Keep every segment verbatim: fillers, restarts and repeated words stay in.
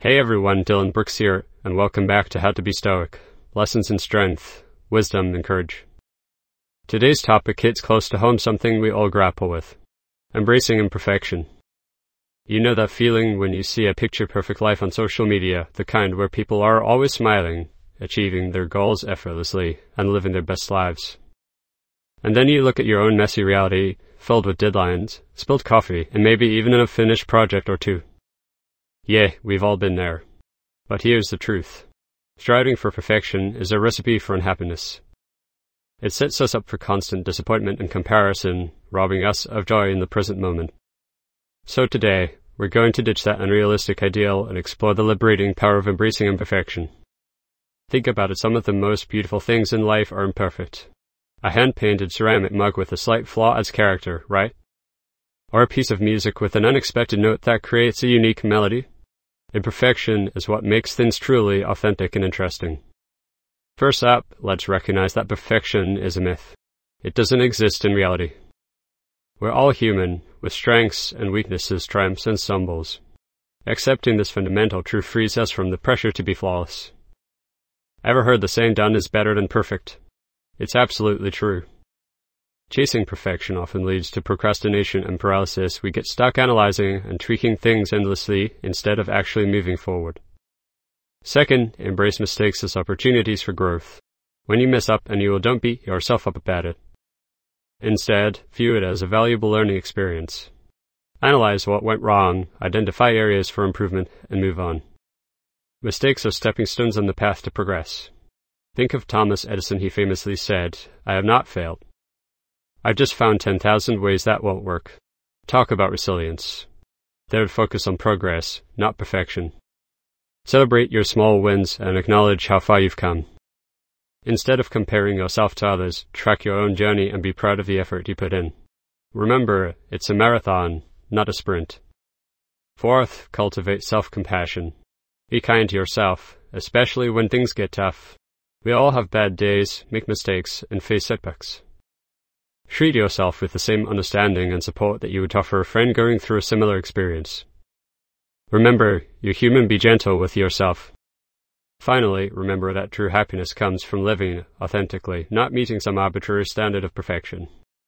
Hey everyone, Dylan Brooks here, and welcome back to How to Be Stoic. Lessons in strength, wisdom, and courage. Today's topic hits close to home, something we all grapple with. Embracing imperfection. You know that feeling when you see a picture-perfect life on social media, the kind where people are always smiling, achieving their goals effortlessly, and living their best lives. And then you look at your own messy reality, filled with deadlines, spilled coffee, and maybe even an unfinished project or two. Yeah, we've all been there. But here's the truth. Striving for perfection is a recipe for unhappiness. It sets us up for constant disappointment and comparison, robbing us of joy in the present moment. So today, we're going to ditch that unrealistic ideal and explore the liberating power of embracing imperfection. Think about it, some of the most beautiful things in life are imperfect. A hand-painted ceramic mug with a slight flaw adds character, right? Or a piece of music with an unexpected note that creates a unique melody. Imperfection is what makes things truly authentic and interesting. First up, let's recognize that perfection is a myth. It doesn't exist in reality. We're all human, with strengths and weaknesses, triumphs and stumbles. Accepting this fundamental truth frees us from the pressure to be flawless. Ever heard the saying, done is better than perfect? It's absolutely true. Chasing perfection often leads to procrastination and paralysis. We get stuck analyzing and tweaking things endlessly instead of actually moving forward. Second, embrace mistakes as opportunities for growth. When you mess up and you will, don't beat yourself up about it. Instead, view it as a valuable learning experience. Analyze what went wrong, identify areas for improvement, and move on. Mistakes are stepping stones on the path to progress. Think of Thomas Edison. He famously said, "I have not failed. I've just found ten thousand ways that won't work." Talk about resilience. They would focus on progress, not perfection. Celebrate your small wins and acknowledge how far you've come. Instead of comparing yourself to others, track your own journey and be proud of the effort you put in. Remember, it's a marathon, not a sprint. Fourth, cultivate self-compassion. Be kind to yourself, especially when things get tough. We all have bad days, make mistakes, and face setbacks. Treat yourself with the same understanding and support that you would offer a friend going through a similar experience. Remember, you're human, be gentle with yourself. Finally, remember that true happiness comes from living authentically, not meeting some arbitrary standard of perfection.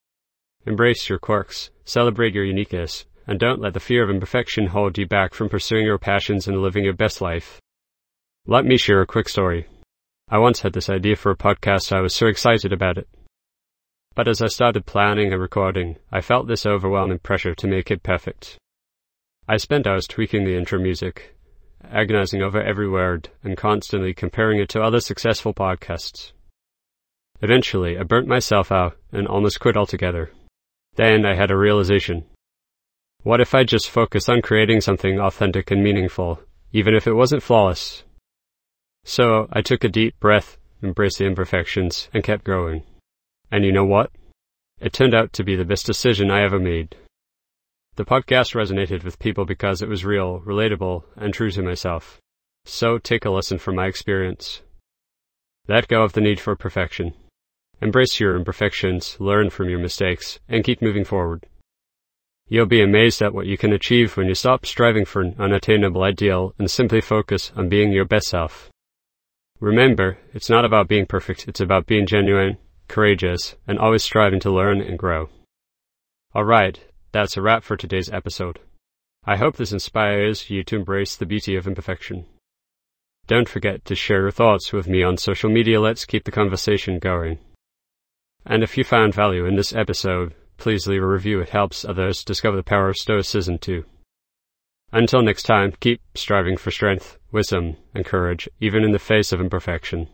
Embrace your quirks, celebrate your uniqueness, and don't let the fear of imperfection hold you back from pursuing your passions and living your best life. Let me share a quick story. I once had this idea for a podcast. I was so excited about it. But as I started planning and recording, I felt this overwhelming pressure to make it perfect. I spent hours tweaking the intro music, agonizing over every word, and constantly comparing it to other successful podcasts. Eventually, I burnt myself out and almost quit altogether. Then I had a realization. What if I just focused on creating something authentic and meaningful, even if it wasn't flawless? So I took a deep breath, embraced the imperfections, and kept growing. And you know what? It turned out to be the best decision I ever made. The podcast resonated with people because it was real, relatable, and true to myself. So take a lesson from my experience. Let go of the need for perfection. Embrace your imperfections, learn from your mistakes, and keep moving forward. You'll be amazed at what you can achieve when you stop striving for an unattainable ideal and simply focus on being your best self. Remember, it's not about being perfect, it's about being genuine, courageous, and always striving to learn and grow. Alright, that's a wrap for today's episode. I hope this inspires you to embrace the beauty of imperfection. Don't forget to share your thoughts with me on social media. Let's keep the conversation going. And if you found value in this episode, please leave a review. It helps others discover the power of Stoicism too. Until next time, keep striving for strength, wisdom, and courage, even in the face of imperfection.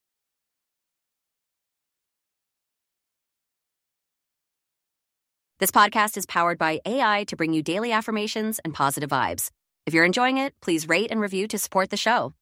This podcast is powered by A I to bring you daily affirmations and positive vibes. If you're enjoying it, please rate and review to support the show.